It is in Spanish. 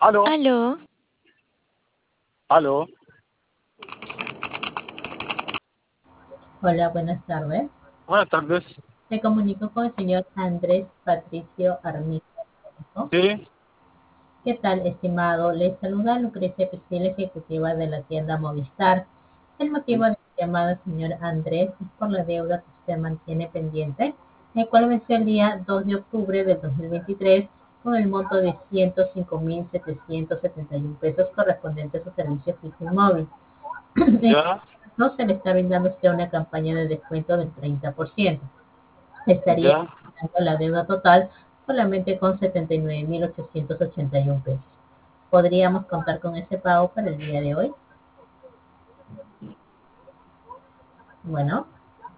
Aló, Aló, aló. Hola, buenas tardes. Buenas tardes. Me comunico con el señor Andrés Patricio Armijo. Sí, ¿Qué tal, estimado? Le saluda Lucrecia Piscil, ejecutiva de la tienda Movistar. El motivo de mi llamada, señor Andrés, es por la deuda que usted mantiene pendiente, el cual venció el día 2 de octubre del 2023 con el monto de 105.771 pesos correspondiente a su servicio fijo y móvil. ya, No se le está brindando a usted una campaña de descuento del 30%. Estaría ya, pagando la deuda total solamente con 79.881 pesos. ¿Podríamos contar con ese pago para el día de hoy? Bueno.